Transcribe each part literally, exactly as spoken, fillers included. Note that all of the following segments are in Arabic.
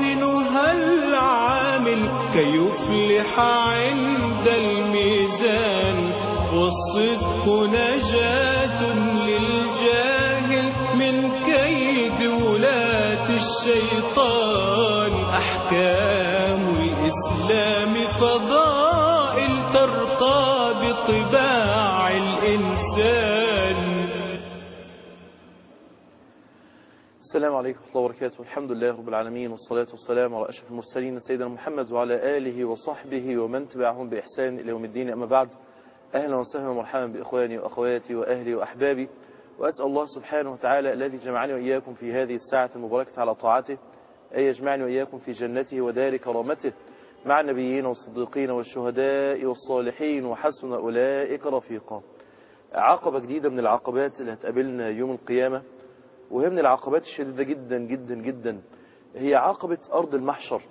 يحسنها العامل كي يفلح عند الميزان. والصدق نجاة للجاهل من كيد ولاة الشيطان. أحكام الإسلام فضائل ترقى بطباع الإنسان. السلام عليكم ورحمة الله وبركاته. الحمد لله رب العالمين، والصلاة والسلام على أشرف المرسلين سيدنا محمد وعلى آله وصحبه ومن تبعهم بإحسان إلى يوم الدين. أما بعد، أهلا وسهلا ومرحبا بإخواني وأخواتي وأهلي وأحبابي، وأسأل الله سبحانه وتعالى الذي جمعني وإياكم في هذه الساعة المباركة على طاعته أن يجمعني وإياكم في جنته ودار كرامته مع النبيين والصديقين والشهداء والصالحين وحسن أولئك رفيقا. عقبة جديدة من العقبات اللي هتقابلنا يوم القيامة، وهي من العقبات الشديدة جدا جدا جدا، هي عقبة أرض المحشر.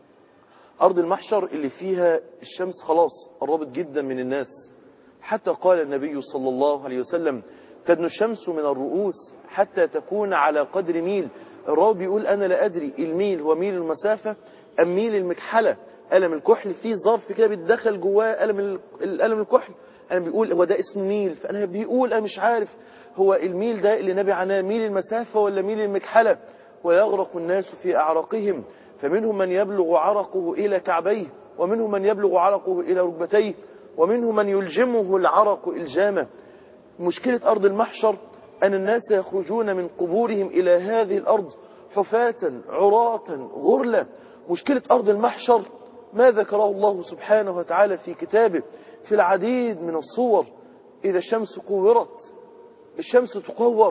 أرض المحشر اللي فيها الشمس خلاص قربت جدا من الناس، حتى قال النبي صلى الله عليه وسلم: تدنو الشمس من الرؤوس حتى تكون على قدر ميل. الراوي بيقول: أنا لا أدري الميل هو ميل المسافة أم ميل المكحلة، قلم الكحل فيه ظرف كده بيتدخل جواه قلم القلم الكحل، أنا بيقول هو ده اسمه ميل، فأنا بيقول أنا مش عارف هو الميل ده اللي نبي عناه ميل المسافة ولا ميل المكحلة. ويغرق الناس في أعراقهم، فمنهم من يبلغ عرقه إلى كعبيه، ومنهم من يبلغ عرقه إلى ركبتيه، ومنهم من يلجمه العرق إلجامه. مشكلة أرض المحشر أن الناس يخرجون من قبورهم إلى هذه الأرض حفاة عراة غرلا. مشكلة أرض المحشر ما ذكره الله سبحانه وتعالى في كتابه في العديد من الصور. إذا الشمس كورت، الشمس تكور،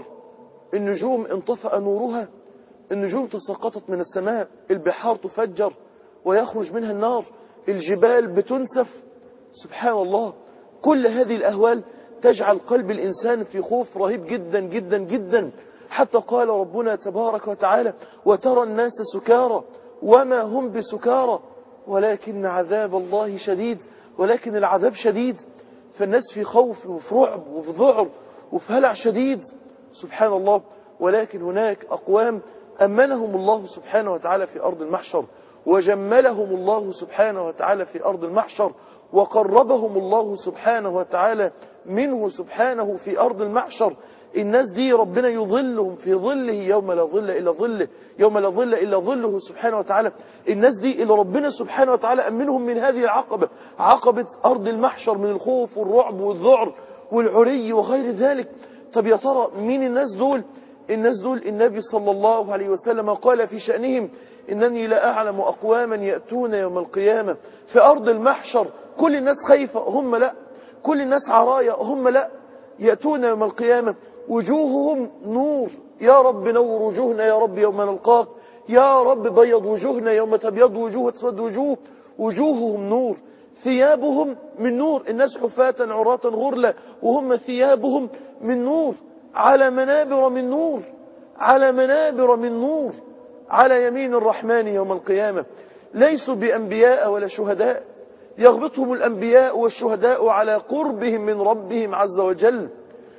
النجوم انطفأ نورها، النجوم تساقطت من السماء، البحار تفجر ويخرج منها النار، الجبال بتنسف. سبحان الله، كل هذه الأهوال تجعل قلب الإنسان في خوف رهيب جدا جدا جدا، حتى قال ربنا تبارك وتعالى: وترى الناس سكارى وما هم بسكارى ولكن عذاب الله شديد. ولكن العذاب شديد، فالناس في خوف وفي رعب وفي ذعر وفي هلع شديد. سبحان الله. ولكن هناك أقوام أمنهم الله سبحانه وتعالى في أرض المحشر، وجملهم الله سبحانه وتعالى في أرض المحشر، وقربهم الله سبحانه وتعالى منه سبحانه في أرض المحشر. الناس دي ربنا يظلهم في ظله يوم لا ظل إلا ظله، يوم لا ظل إلا ظله سبحانه وتعالى. الناس دي اللي ربنا سبحانه وتعالى أمنهم من هذه العقبة، عقبة أرض المحشر، من الخوف والرعب والذعر والعري وغير ذلك. طب يا ترى مين الناس دول؟ الناس دول النبي صلى الله عليه وسلم قال في شأنهم: إنني لا أعلم أقواما يأتون يوم القيامة في أرض المحشر كل الناس خايفة هم لا، كل الناس عرايا هم لا، يأتون يوم القيامة وجوههم نور. يا رب نور وجوهنا يا رب يوم نلقاك، يا رب بيض وجوهنا يوم تبيض وجوه وتسود وجوه. وجوههم نور، ثيابهم من نور. الناس حفاة عراة غرلا وهم ثيابهم من نور، على منابر من نور، على منابر من نور، على يمين الرحمن يوم القيامة. ليسوا بأنبياء ولا شهداء، يغبطهم الأنبياء والشهداء على قربهم من ربهم عز وجل.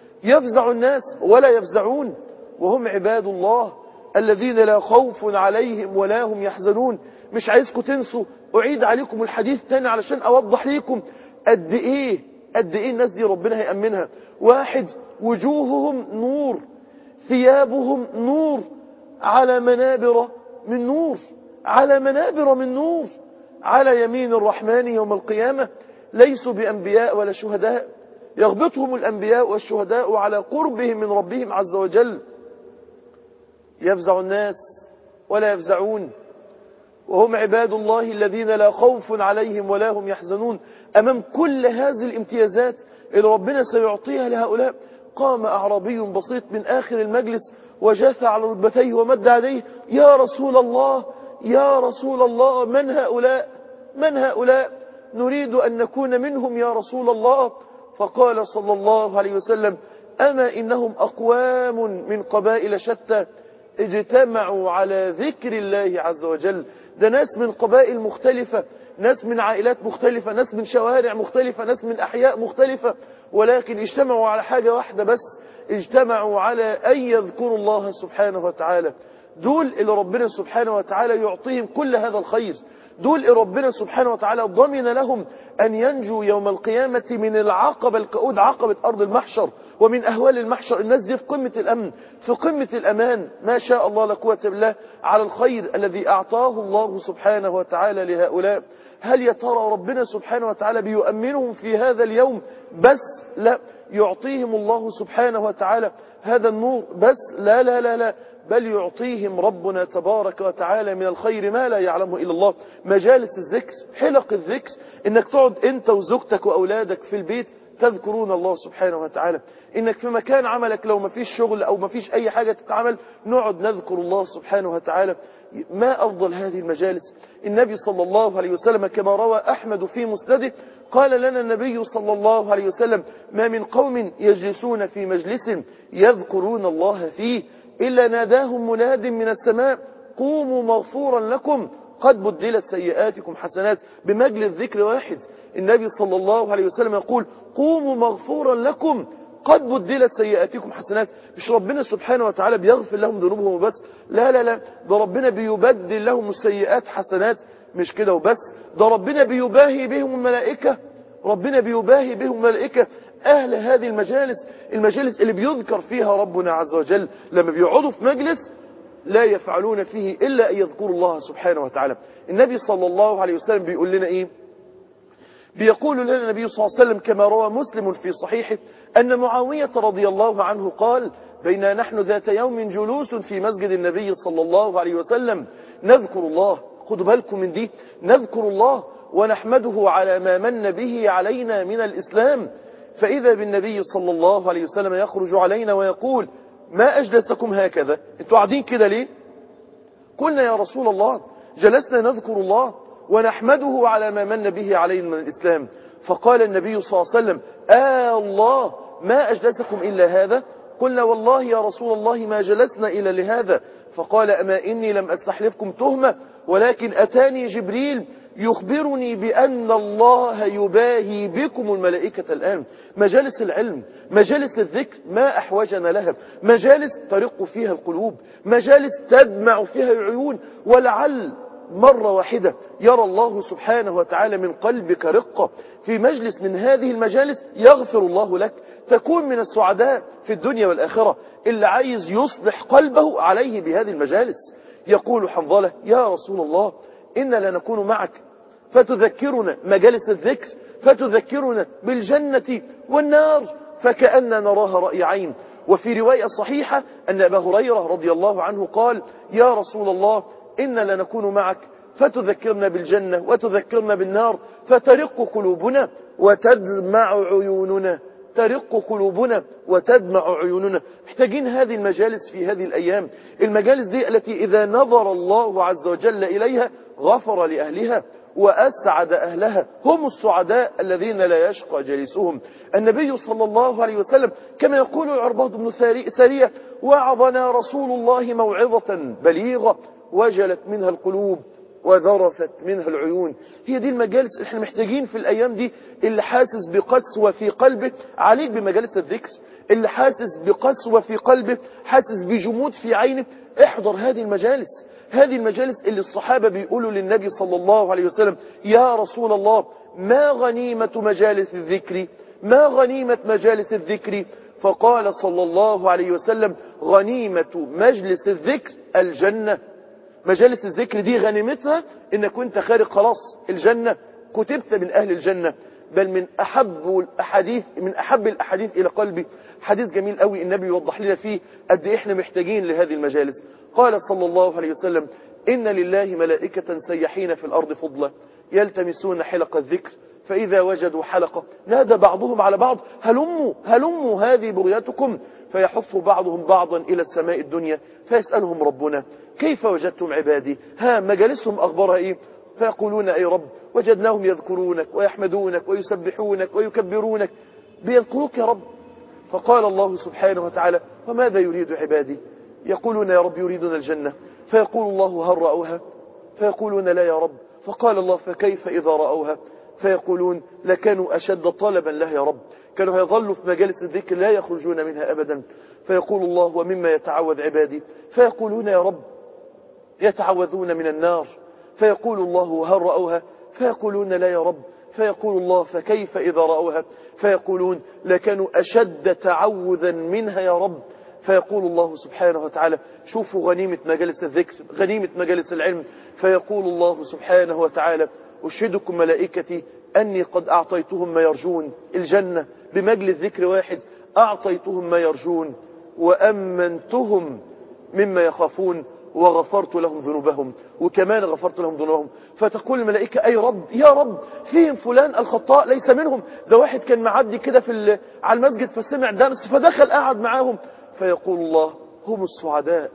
يفزع الناس ولا يفزعون، وهم عباد الله الذين لا خوف عليهم ولا هم يحزنون. مش عايزكم تنسوا، أعيد عليكم الحديث تاني علشان أوضح لكم قد إيه قد إيه الناس دي ربنا هيأمنها. واحد: وجوههم نور، ثيابهم نور، على منابر من نور، على منابر من نور، على يمين الرحمن يوم القيامة. ليسوا بأنبياء ولا شهداء، يغبطهم الأنبياء والشهداء على قربهم من ربهم عز وجل. يفزع الناس ولا يفزعون، وهم عباد الله الذين لا خوف عليهم ولا هم يحزنون. أمام كل هذه الامتيازات اللي ربنا سيعطيها لهؤلاء، قام أعرابي بسيط من آخر المجلس وجاث على ركبتيه ومد عليه: يا رسول الله، يا رسول الله، من هؤلاء؟ من هؤلاء؟ نريد أن نكون منهم يا رسول الله. فقال صلى الله عليه وسلم: أما إنهم أقوام من قبائل شتى اجتمعوا على ذكر الله عز وجل. ده ناس من قبائل مختلفة، ناس من عائلات مختلفة، ناس من شوارع مختلفة، ناس من أحياء مختلفة، ولكن اجتمعوا على حاجة واحدة بس، اجتمعوا على أن يذكروا الله سبحانه وتعالى. دول اللي ربنا سبحانه وتعالى يعطيهم كل هذا الخير، دول اللي ربنا سبحانه وتعالى ضمن لهم أن ينجوا يوم القيامة من العقبة الكؤود، عقبة أرض المحشر، ومن أهوال المحشر. الناس دي في قمة الأمن، في قمة الأمان، ما شاء الله لا قوة بالله على الخير الذي أعطاه الله سبحانه وتعالى لهؤلاء. هل يا ترى ربنا سبحانه وتعالى بيؤمنهم في هذا اليوم بس؟ لا، يعطيهم الله سبحانه وتعالى هذا النور بس؟ لا لا لا لا، بل يعطيهم ربنا تبارك وتعالى من الخير ما لا يعلمه إلا الله. مجالس الذكر، حلق الذكر، إنك تقعد أنت وزوجتك وأولادك في البيت تذكرون الله سبحانه وتعالى، إنك في مكان عملك لو ما فيش شغل أو ما فيش أي حاجة تتعمل نقعد نذكر الله سبحانه وتعالى. ما أفضل هذه المجالس. النبي صلى الله عليه وسلم كما روى أحمد في مسنده قال لنا النبي صلى الله عليه وسلم: ما من قوم يجلسون في مجلس يذكرون الله فيه إلا ناداهم مناد من السماء: قوموا مغفورا لكم قد بدلت سيئاتكم حسنات. بمجلس ذكر واحد النبي صلى الله عليه وسلم يقول: قوموا مغفورا لكم قد بدلت سيئاتكم حسنات. مش ربنا سبحانه وتعالى بيغفر لهم ذنوبهم وبس، لا لا لا، ده ربنا بيبدل لهم السيئات حسنات. مش كده وبس، ده ربنا بيباهي بهم الملائكة، ربنا بيباهي بهم الملائكة. أهل هذه المجالس، المجالس اللي بيذكر فيها ربنا عز وجل، لما بيقعدوا في مجلس لا يفعلون فيه إلا أن يذكروا الله سبحانه وتعالى. النبي صلى الله عليه وسلم بيقول لنا إيه؟ بيقول لنا النبي صلى الله عليه وسلم كما روى مسلم في صحيحه أن معاوية رضي الله عنه قال: بينا نحن ذات يوم جلوس في مسجد النبي صلى الله عليه وسلم نذكر الله، خدوا بالكم من دي، نذكر الله ونحمده على ما من به علينا من الإسلام، فإذا بالنبي صلى الله عليه وسلم يخرج علينا ويقول: ما أجلسكم هكذا؟ انتوا قاعدين كده ليه؟ قلنا: يا رسول الله جلسنا نذكر الله ونحمده على ما من به علينا من الإسلام. فقال النبي صلى الله عليه وسلم: آه الله ما أجلسكم إلا هذا؟ قلنا: والله يا رسول الله ما جلسنا إلا لهذا. فقال: أما إني لم أستحلفكم تهمة، ولكن أتاني جبريل يخبرني بأن الله يباهي بكم الملائكة الآن. مجالس العلم، مجالس الذكر ما أحوجنا لها، مجالس ترق فيها القلوب، مجالس تدمع فيها العيون، ولعل مرة واحدة يرى الله سبحانه وتعالى من قلبك رقة في مجلس من هذه المجالس يغفر الله لك، تكون من السعداء في الدنيا والآخرة. اللي عايز يصلح قلبه عليه بهذه المجالس. يقول حنظلة: يا رسول الله إنا لنكون معك فتذكرنا مجالس الذكر، فتذكرنا بالجنة والنار فكأننا نراها رأي عين. وفي رواية صحيحة أن أبا هريرة رضي الله عنه قال: يا رسول الله إنا لنكون معك فتذكرنا بالجنة وتذكرنا بالنار فترق قلوبنا وتدمع عيوننا، ترق قلوبنا وتدمع عيوننا. محتاجين هذه المجالس في هذه الأيام، المجالس دي التي إذا نظر الله عز وجل إليها غفر لأهلها وأسعد أهلها، هم السعداء الذين لا يشقى جليسهم. النبي صلى الله عليه وسلم كما يقول عرباض بن سارية: وعظنا رسول الله موعظة بليغة وجلت منها القلوب وذرفت منها العيون. هي دي المجالس اللي احنا محتاجين في الأيام دي. اللي حاسس بقسوة في قلبه عليك بمجالس الذكر، اللي حاسس بقسوة في قلبه، حاسس بجمود في عينه، احضر هذه المجالس. هذه المجالس اللي الصحابة بيقولوا للنبي صلى الله عليه وسلم: يا رسول الله ما غنيمة مجالس الذكر؟ ما غنيمة مجالس الذكر؟ فقال صلى الله عليه وسلم: غنيمة مجلس الذكر الجنة. مجالس الذكر دي غنيمتها انك كنت خارج خلاص الجنة، كتبت من اهل الجنة. بل من احب الاحاديث من احب الاحاديث الى قلبي حديث جميل قوي النبي يوضح لنا فيه قد ايه احنا محتاجين لهذه المجالس. قال صلى الله عليه وسلم: ان لله ملائكة سيحين في الارض فضلا يلتمسون حلق الذكر فاذا وجدوا حلقة نادى بعضهم على بعض: هلموا هلموا هذه بغيتكم. فيحف بعضهم بعضا الى السماء الدنيا فيسألهم ربنا: كيف وجدتم عبادي؟ ها مجالسهم اخبارها ايه؟ فيقولون: اي رب وجدناهم يذكرونك ويحمدونك ويسبحونك ويكبرونك. بيذكروك يا رب. فقال الله سبحانه وتعالى: وماذا يريد عبادي؟ يقولون: يا رب يريدون الجنة. فيقول الله: هل رأوها؟ فيقولون: لا يا رب. فقال الله: فكيف إذا رأوها؟ فيقولون: لكانوا أشد طلبا لها يا رب، كانوا يظلوا في مجالس الذكر لا يخرجون منها أبدا. فيقول الله: ومما يتعوذ عبادي؟ فيقولون: يا رب يتعوذون من النار، فيقول الله هل رأوها؟ فيقولون لا يا رب. فيقول الله فكيف إذا رأوها؟ فيقولون لكانوا أشد تعوذا منها يا رب. فيقول الله سبحانه وتعالى شوفوا غنيمة مجالس الذكر، غنيمة مجالس العلم. فيقول الله سبحانه وتعالى أشهدكم ملائكتي أني قد أعطيتهم ما يرجون، الجنة بمجلس ذكر واحد أعطيتهم ما يرجون وأمنتهم مما يخافون وغفرت لهم ذنوبهم، وكمان غفرت لهم ذنوبهم. فتقول الملائكة أي رب يا رب فيهم فلان الخطاء ليس منهم، ده واحد كان معدي كده في على المسجد فسمع درس فدخل قاعد معاهم. فيقول الله هم السعداء،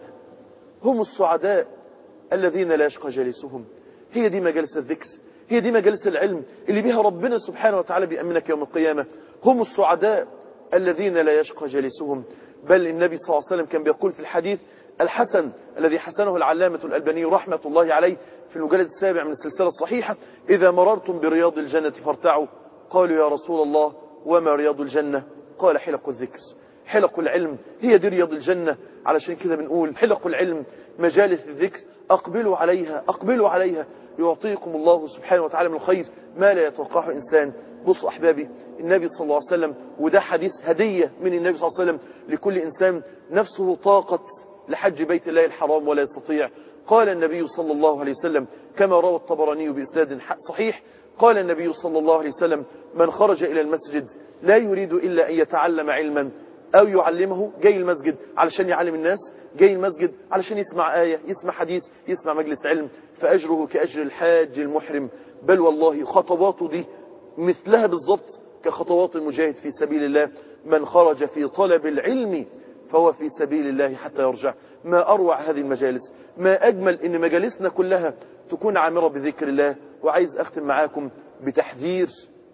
هم السعداء الذين لا يشقى جالسهم. هي دي مجالس الذكر، هي دي مجالس العلم اللي بها ربنا سبحانه وتعالى بيأمنك يوم القيامة. هم السعداء الذين لا يشقى جالسهم. بل النبي صلى الله عليه وسلم كان بيقول في الحديث الحسن الذي حسنه العلامة الألباني رحمة الله عليه في المجلد السابع من السلسلة الصحيحة: إذا مررتم برياض الجنة فارتعوا. قالوا يا رسول الله وما رياض الجنة؟ قال حلق الذكر، حلق العلم، هي دي رياض الجنة. علشان كده بنقول حلق العلم مجالس الذكر أقبلوا عليها، أقبلوا عليها يعطيكم الله سبحانه وتعالى من الخير ما لا يتوقعه إنسان. بصوا أحبابي النبي صلى الله عليه وسلم، وده حديث هدية من النبي صلى الله عليه وسلم لكل إنسان نفسه طاقة لحج بيت الله الحرام ولا يستطيع. قال النبي صلى الله عليه وسلم كما روى الطبراني بإسناد صحيح، قال النبي صلى الله عليه وسلم من خرج إلى المسجد لا يريد إلا أن يتعلم علما أو يعلمه، جاي المسجد علشان يعلم الناس، جاي المسجد علشان يسمع آية، يسمع حديث، يسمع مجلس علم، فأجره كأجر الحاج المحرم. بل والله خطواته دي مثلها بالضبط كخطوات المجاهد في سبيل الله. من خرج في طلب العلم فهو في سبيل الله حتى يرجع. ما أروع هذه المجالس، ما أجمل إن مجالسنا كلها تكون عامرة بذكر الله. وعايز أختم معاكم بتحذير،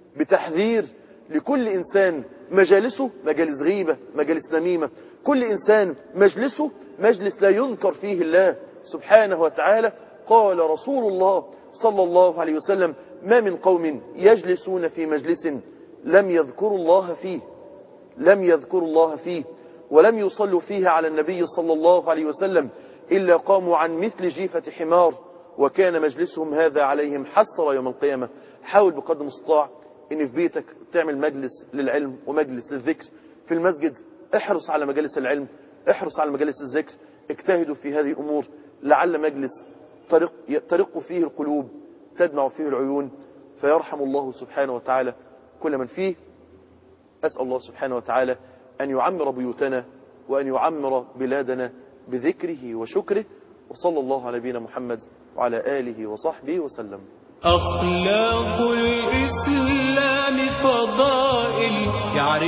بتحذير لكل إنسان مجالسه مجالس غيبة، مجالس نميمة. كل إنسان مجلسه مجلس لا يذكر فيه الله سبحانه وتعالى. قال رسول الله صلى الله عليه وسلم ما من قوم يجلسون في مجلس لم يذكروا الله فيه، لم يذكروا الله فيه ولم يصلوا فيه على النبي صلى الله عليه وسلم إلا قاموا عن مثل جيفة حمار وكان مجلسهم هذا عليهم حسرة يوم القيامة. حاول بقدر المستطاع إن في بيتك تعمل مجلس للعلم ومجلس للذكر. في المسجد احرص على مجالس العلم، احرص على مجالس الذكر، اجتهدوا في هذه الأمور لعل مجلس طرق, طرق فيه القلوب تدمع فيه العيون فيرحم الله سبحانه وتعالى كل من فيه. أسأل الله سبحانه وتعالى أن يعمر بيوتنا وأن يعمر بلادنا بذكره وشكره. وصلى الله على نبينا محمد وعلى آله وصحبه وسلم. أخلاق الإسلام فضائل يعرف